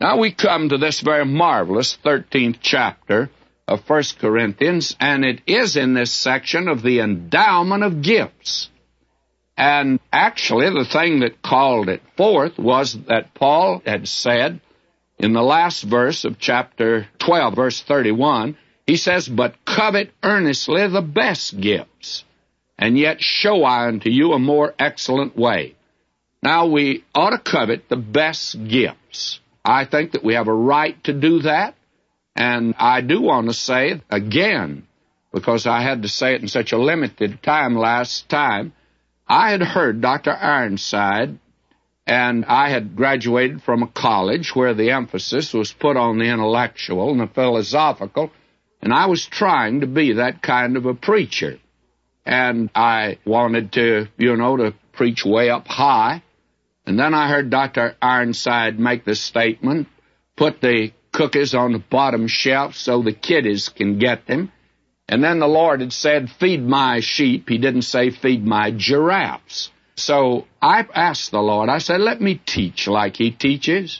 Now we come to this very marvelous 13th chapter of 1 Corinthians, and it is in this section of the endowment of gifts. And actually, the thing that called it forth was that Paul had said in the last verse of chapter 12, verse 31, he says, "But covet earnestly the best gifts, and yet show I unto you a more excellent way." Now, we ought to covet the best gifts. I think that we have a right to do that, and I do want to say again, because I had to say it in such a limited time last time, I had heard Dr. Ironside, and I had graduated from a college where the emphasis was put on the intellectual and the philosophical, and I was trying to be that kind of a preacher. And I wanted to, to preach way up high. And then I heard Dr. Ironside make the statement, put the cookies on the bottom shelf so the kiddies can get them. And then the Lord had said, "Feed my sheep." He didn't say, "Feed my giraffes." So I asked the Lord, I said, "Let me teach like he teaches."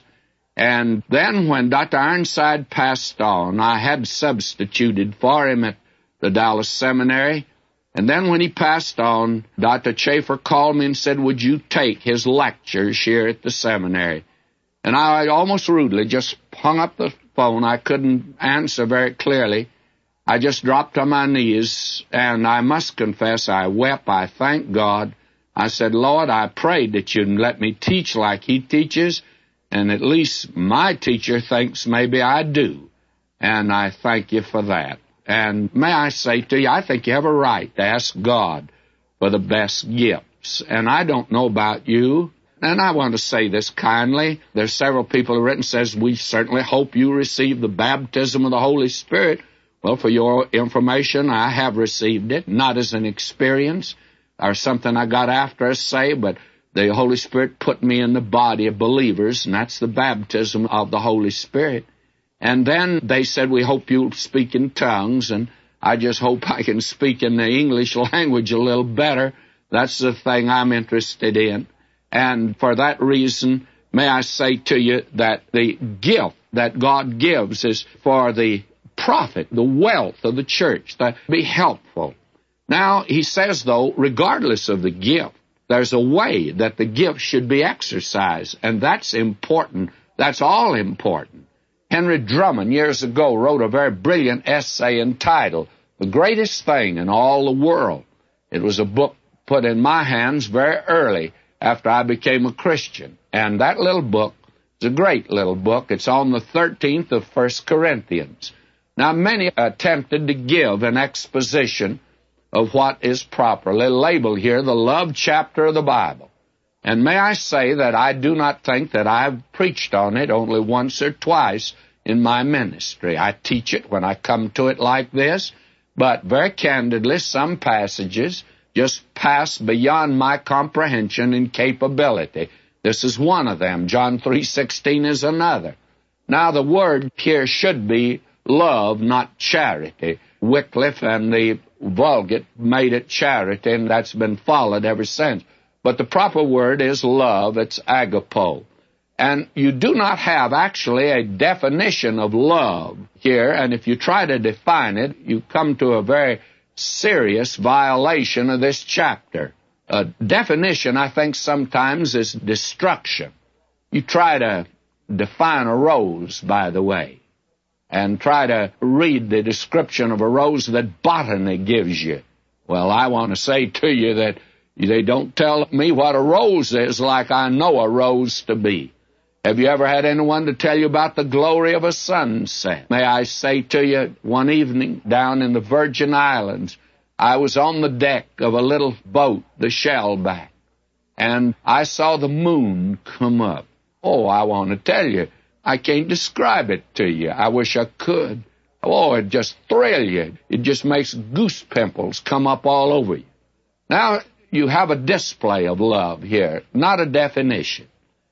And then when Dr. Ironside passed on, I had substituted for him at the Dallas Seminary. And then when he passed on, Dr. Chafer called me and said, "Would you take his lectures here at the seminary?" And I almost rudely just hung up the phone. I couldn't answer very clearly. I just dropped on my knees, and I must confess I wept. I thanked God. I said, "Lord, I prayed that you'd let me teach like he teaches, and at least my teacher thinks maybe I do. And I thank you for that. And may I say to you, I think you have a right to ask God for the best gifts. And I don't know about you, and I want to say this kindly. There's several people who have written, says, "We certainly hope you receive the baptism of the Holy Spirit." Well, for your information, I have received it, not as an experience or something I got after a say, but the Holy Spirit put me in the body of believers, and that's the baptism of the Holy Spirit. And then they said, "We hope you'll speak in tongues," and I just hope I can speak in the English language a little better. That's the thing I'm interested in. And for that reason, may I say to you that the gift that God gives is for the profit, the wealth of the church, to be helpful. Now, he says, though, regardless of the gift, there's a way that the gift should be exercised, and that's important. That's all important. Henry Drummond, years ago, wrote a very brilliant essay entitled, "The Greatest Thing in All the World." It was a book put in my hands very early after I became a Christian. And that little book is a great little book. It's on the 13th of 1 Corinthians. Now, many attempted to give an exposition of what is properly labeled here, the love chapter of the Bible. And may I say that I do not think that I've preached on it only once or twice in my ministry. I teach it when I come to it like this, but very candidly, some passages just pass beyond my comprehension and capability. This is one of them. John 3:16 is another. Now, the word here should be love, not charity. Wycliffe and the Vulgate made it charity, and that's been followed ever since. But the proper word is love. It's agapo. And you do not have actually a definition of love here, and if you try to define it, you come to a very serious violation of this chapter. A definition, I think, sometimes is destruction. You try to define a rose, by the way, and try to read the description of a rose that botany gives you. Well, I want to say to you that they don't tell me what a rose is like I know a rose to be. Have you ever had anyone to tell you about the glory of a sunset? May I say to you, one evening down in the Virgin Islands, I was on the deck of a little boat, the Shellback, and I saw the moon come up. Oh, I want to tell you, I can't describe it to you. I wish I could. Oh, it just thrills you. It just makes goose pimples come up all over you. Now, you have a display of love here, not a definition.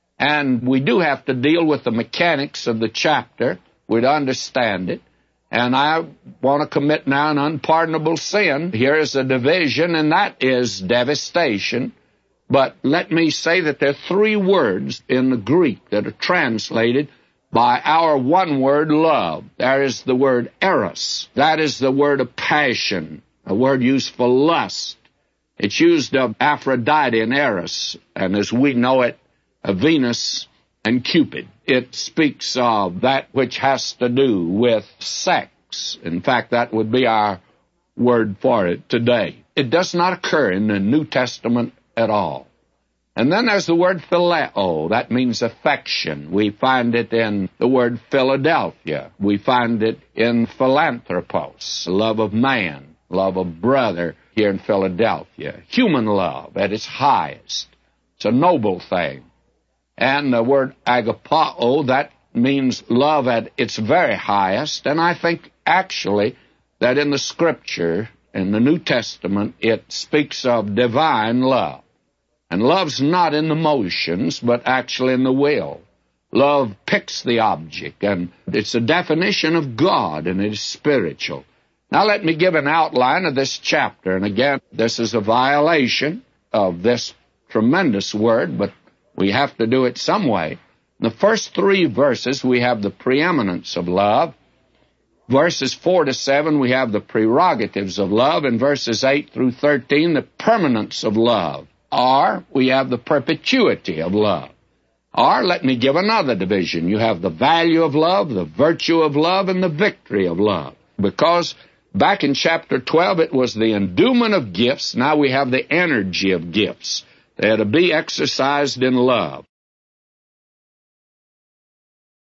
And we do have to deal with the mechanics of the chapter. We'd understand it. And I want to commit now an unpardonable sin. Here is a division, and that is devastation. But let me say that there are three words in the Greek that are translated by our one word love. There is the word eros. That is the word of passion, a word used for lust. It's used of Aphrodite and Eros, and as we know it, of Venus and Cupid. It speaks of that which has to do with sex. In fact, that would be our word for it today. It does not occur in the New Testament at all. And then there's the word phileo. That means affection. We find it in the word Philadelphia. We find it in philanthropos, love of man, love of brother here in Philadelphia. Human love at its highest. It's a noble thing. And the word agapao, that means love at its very highest. And I think actually that in the Scripture, in the New Testament, it speaks of divine love. And love's not in the motions, but actually in the will. Love picks the object, and it's a definition of God, and it is spiritual. Now let me give an outline of this chapter. And again, this is a violation of this tremendous word, but we have to do it some way. In the first 3 verses, we have the preeminence of love. Verses 4 to 7, we have the prerogatives of love. In verses 8 through 13, the permanence of love. Or we have the perpetuity of love. Or let me give another division. You have the value of love, the virtue of love, and the victory of love. Because back in chapter 12, it was the endowment of gifts. Now we have the energy of gifts. They are to be exercised in love.